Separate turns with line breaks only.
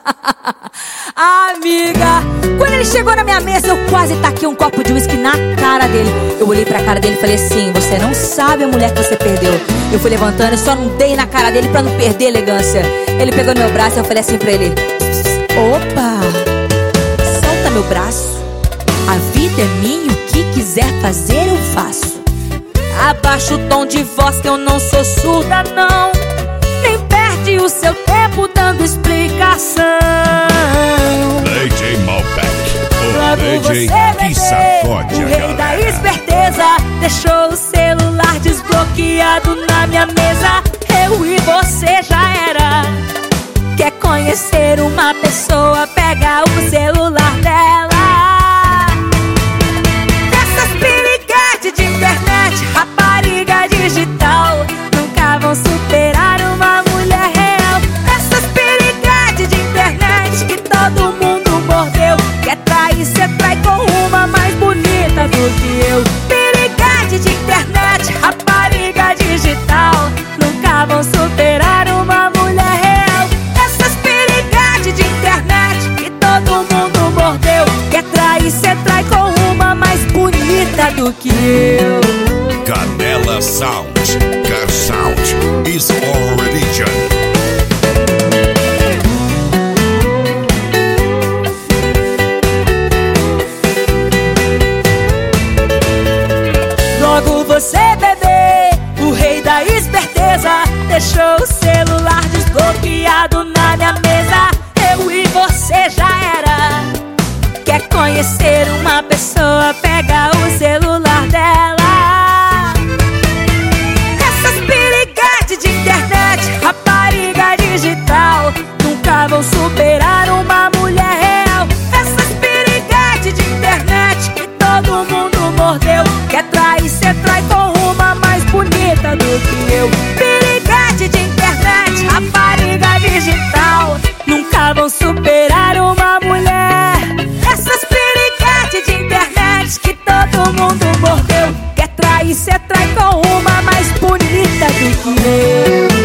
Amiga, quando ele chegou na minha mesa, eu quase taquei um copo de uísque na cara dele. Eu olhei pra cara dele e falei assim: você não sabe a mulher que você perdeu. Eu fui levantando e só não dei na cara dele pra não perder a elegância. Ele pegou no meu braço e eu falei assim pra ele: opa, solta meu braço. A vida é minha, o que quiser fazer eu faço. Abaixa o tom de voz que eu não sou surda não. Nem perde o seu tempo dando explicação.
DJ Malbec,
o
DJ que sacode
o rei da esperteza deixou o celular desbloqueado na minha mesa. Eu e você já era. Quer conhecer uma pessoa, pega o celular dela. Essas piriguetes de internet, rapariga digital, nunca vão superar uma mulher real. Essas piriguetes de internet que todo mundo mordeu. Quer trair, cê trai com uma mais bonita do que eu. Piriguete de internet, rapariga digital, nunca vão superar uma mulher real. Essas piriguetes de internet que todo mundo mordeu. Quer trair, cê trai com uma mais bonita do que eu.
Canela Sound, Car Sound is our religion.
Logo você, bebê, o rei da esperteza, deixou o celular desbloqueado na minha mesa. Eu e você já era. Quer conhecer uma pessoa, pega o celular dela. Essas piriguetes de internet, rapariga digital, nunca vão superar uma mulher real. Essas piriguetes de internet que todo mundo mordeu. Quer trair, cê trai com uma mais bonita do que eu. Piriguete de internet, rapariga digital, nunca vão superar uma mulher. Essas piriguetes de internet que todo mundo mordeu. Quer trair, cê trai com uma mais bonita do que eu.